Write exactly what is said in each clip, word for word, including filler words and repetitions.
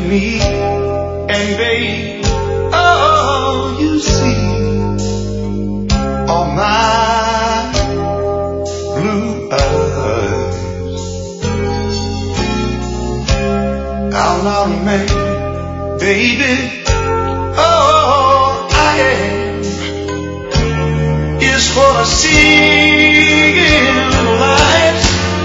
me, and babe, oh, you see all my blue eyes. I'm not a man, baby, oh, I am. It's what I see in life.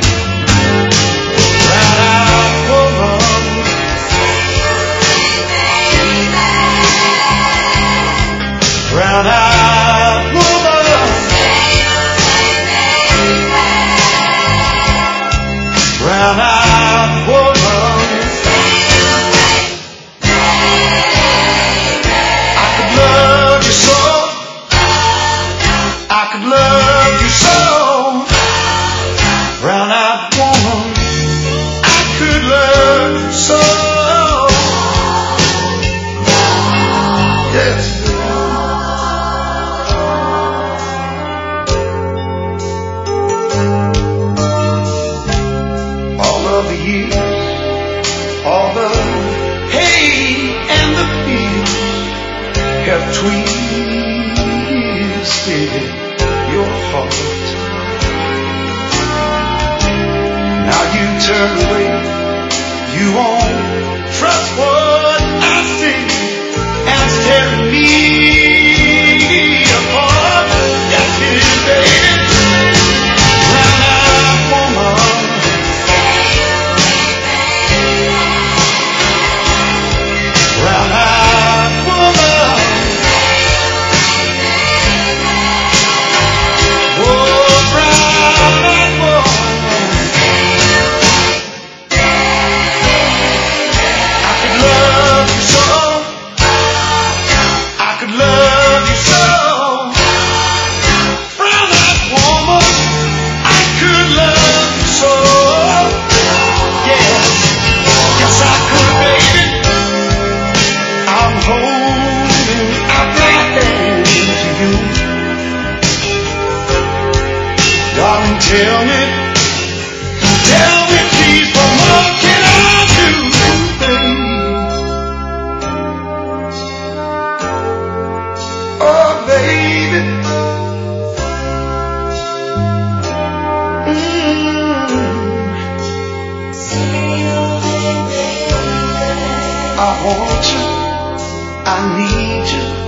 Brown-eyed woman, brown-eyed woman, I could love you so, I could love you so, brown-eyed woman, I could love you so, yes. All the hay and the fields have twisted your heart. Now you turn away, you won't trust what I see, and it's tearing me apart. Yes, it is, baby. Brown-eyed woman, brown-eyed woman, oh, brown-eyed woman, I could love you so, I could love you so, brown-eyed woman, I could love you so, yes, yes I could, baby. I'm holding out my hand to you. Darling, tell me, tell me please, what more can I do, babe? Oh, baby. Mm. I want you, I need you.